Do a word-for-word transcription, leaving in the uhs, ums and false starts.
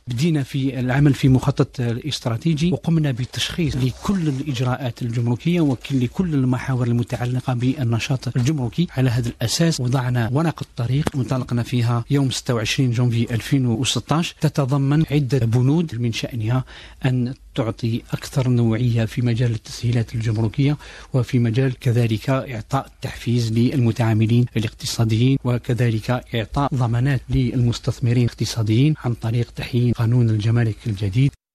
بدينا في العمل في مخطط استراتيجي، وقمنا بالتشخيص لكل الإجراءات الجمركية ولكل المحاور المتعلقة بالنشاط الجمركي. على هذا الأساس وضعنا ورقة الطريق انطلقنا فيها يوم ستة وعشرين جونفي ألفين وستة عشر، تتضمن عدة بنود من شأنها أن تعطي أكثر نوعية في مجال التسهيلات الجمركية، وفي مجال كذلك إعطاء تحفيز للمتعاملين الاقتصاديين، وكذلك إعطاء ضمانات للمستثمرين الاقتصاديين عن طريق تحيين قانون الجمارك الجديد.